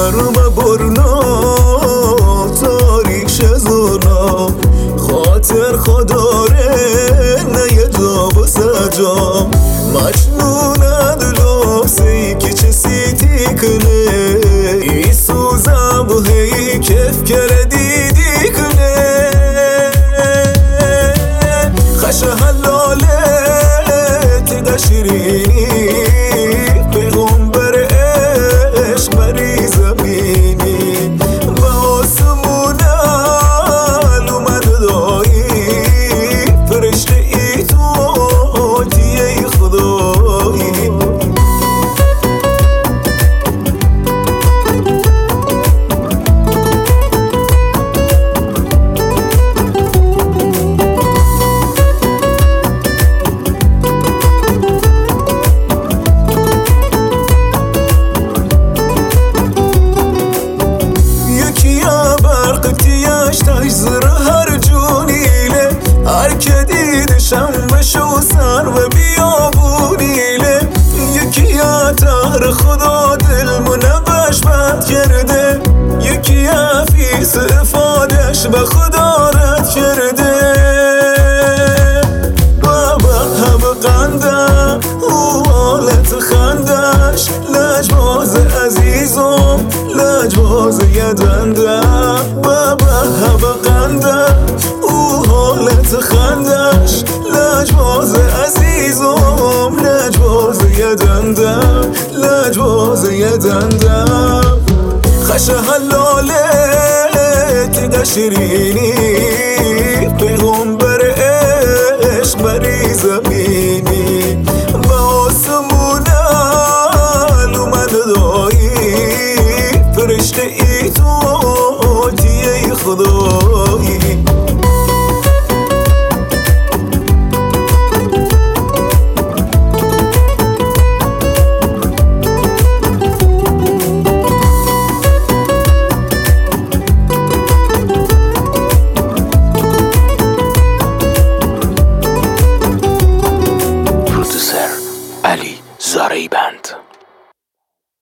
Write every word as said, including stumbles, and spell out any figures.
برم برنا تاریک شزونا خاطر خداره نه جا و سجا مجنون دلو سی که چه سیتی کنه ای سوزم و هی کف کرده دیدی کنه خش حلاله تیده شیرینی پیغمبر عشق بری زمینی و آسمون اومد دایی فرشته ای تو تیه خدایی تجزر هر جونیله هر که دیدشم بشو سر و بیابونیله یکی اتر خدا دلمونه بشبت کرده یکی افیس افادش به خدا رد کرده بابا هم قنده او حالت خندش لجباز عزیزم لجباز یدنده بابا هم قنده او حالت خندش لجباز عزیزم لجباز یدنده لجباز یدنده خش حلاله تیده شیرینی